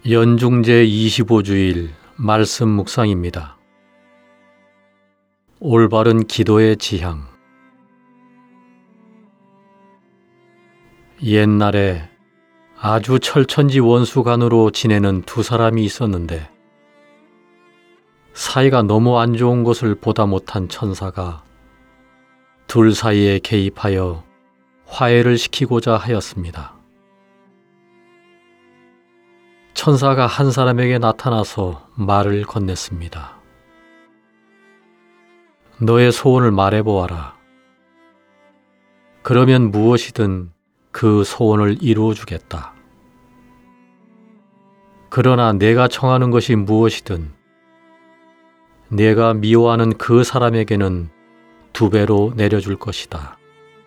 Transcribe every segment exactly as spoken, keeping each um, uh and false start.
연중제 이십오 주일 말씀 묵상입니다. 올바른 기도의 지향. 옛날에 아주 철천지 원수간으로 지내는 두 사람이 있었는데 사이가 너무 안 좋은 것을 보다 못한 천사가 둘 사이에 개입하여 화해를 시키고자 하였습니다. 천사가 한 사람에게 나타나서 말을 건넸습니다. 너의 소원을 말해보아라. 그러면 무엇이든 그 소원을 이루어 주겠다. 그러나 내가 청하는 것이 무엇이든 내가 미워하는 그 사람에게는 두 배로 내려줄 것이다.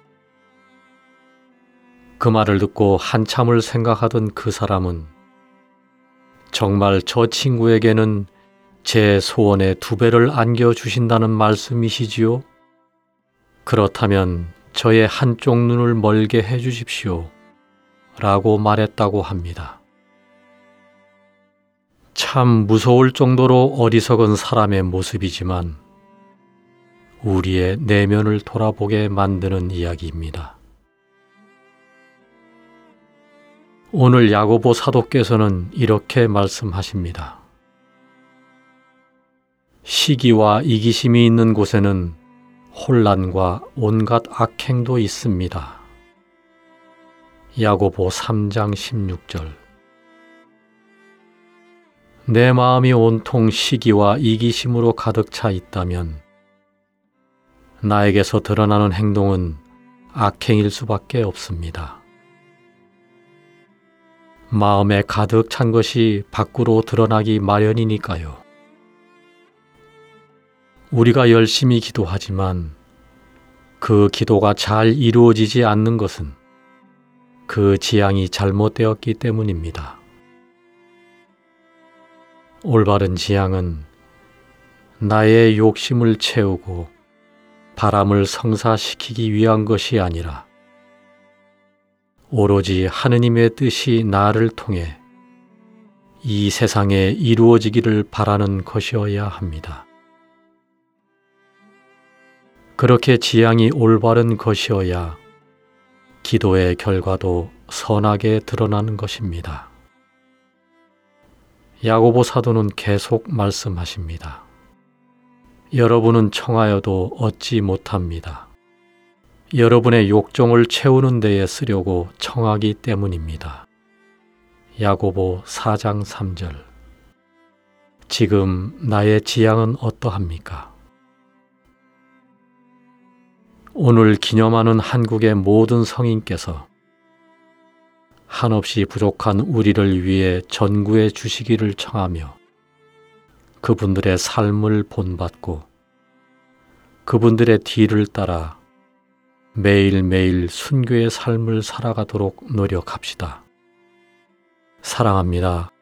그 말을 듣고 한참을 생각하던 그 사람은 정말 저 친구에게는 제 소원의 두 배를 안겨주신다는 말씀이시지요? 그렇다면 저의 한쪽 눈을 멀게 해주십시오. 라고 말했다고 합니다. 참 무서울 정도로 어리석은 사람의 모습이지만 우리의 내면을 돌아보게 만드는 이야기입니다. 오늘 야고보 사도께서는 이렇게 말씀하십니다. 시기와 이기심이 있는 곳에는 혼란과 온갖 악행도 있습니다. 야고보 삼 장 십육 절. 내 마음이 온통 시기와 이기심으로 가득 차 있다면 나에게서 드러나는 행동은 악행일 수밖에 없습니다. 마음에 가득 찬 것이 밖으로 드러나기 마련이니까요. 우리가 열심히 기도하지만 그 기도가 잘 이루어지지 않는 것은 그 지향이 잘못되었기 때문입니다. 올바른 지향은 나의 욕심을 채우고 바람을 성사시키기 위한 것이 아니라 오로지 하느님의 뜻이 나를 통해 이 세상에 이루어지기를 바라는 것이어야 합니다. 그렇게 지향이 올바른 것이어야 기도의 결과도 선하게 드러나는 것입니다. 야고보 사도는 계속 말씀하십니다. 여러분은 청하여도 얻지 못합니다. 여러분의 욕정을 채우는 데에 쓰려고 청하기 때문입니다. 야고보 사 장 삼 절. 지금 나의 지향은 어떠합니까? 오늘 기념하는 한국의 모든 성인께서 한없이 부족한 우리를 위해 전구해 주시기를 청하며 그분들의 삶을 본받고 그분들의 뒤를 따라 매일매일 순교의 삶을 살아가도록 노력합시다. 사랑합니다.